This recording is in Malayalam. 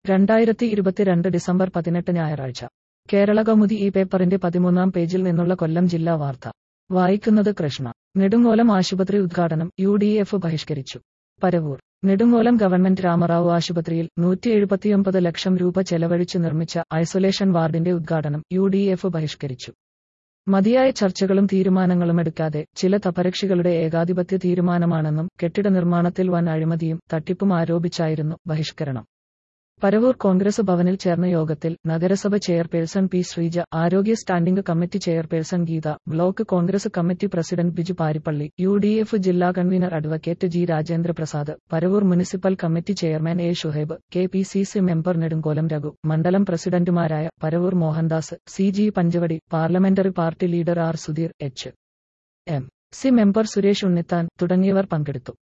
2022 ഡിസംബർ 18 ഞായറാഴ്ച. കേരളകൗമുദി ഈ പേപ്പറിന്റെ 13-ാം പേജിൽ നിന്നുള്ള കൊല്ലം ജില്ലാ വാർത്ത. വായിക്കുന്നത് കൃഷ്ണ. നെടുങ്ങോലം ആശുപത്രി ഉദ്ഘാടനം UDF ബഹിഷ്കരിച്ചു. പരവൂർ. നെടുങ്ങോലം ഗവൺമെന്റ് രാമറാവു ആശുപത്രിയിൽ 179 ലക്ഷം രൂപ ചെലവഴിച്ച് നിർമ്മിച്ച ഐസൊലേഷൻ വാർഡിന്റെ ഉദ്ഘാടനം UDF ബഹിഷ്കരിച്ചു. മതിയായ ചർച്ചകളും തീരുമാനങ്ങളുമെടുക്കാതെ ചില തപരകക്ഷികളുടെ ഏകാധിപത്യ തീരുമാനമാണെന്നും കെട്ടിട നിർമ്മാണത്തിൽ വൻ അഴിമതിയും തട്ടിപ്പും ആരോപിച്ചായിരുന്നു ബഹിഷ്കരണം. പരവൂർ കോൺഗ്രസ് ഭവനിൽ ചേർന്ന യോഗത്തിൽ നഗരസഭ ചെയർപേഴ്സൺ പി ശ്രീജ, ആരോഗ്യ standing committee chairperson Geetha, block Congress committee president Biju Parippally, UDF ജില്ലാ convener advocate G Rajendraprasad, Paravur municipal committee chairman A Shuhaib, KPCC member Nedumkolam Raghu, മണ്ഡലം പ്രസിഡന്റുമാരായ Paravur Mohandas, CG Panchavadi, parliamentary party leader R Sudheer, HMC member Suresh Unnithan തുടങ്ങിയവർ പങ്കെടുത്തു.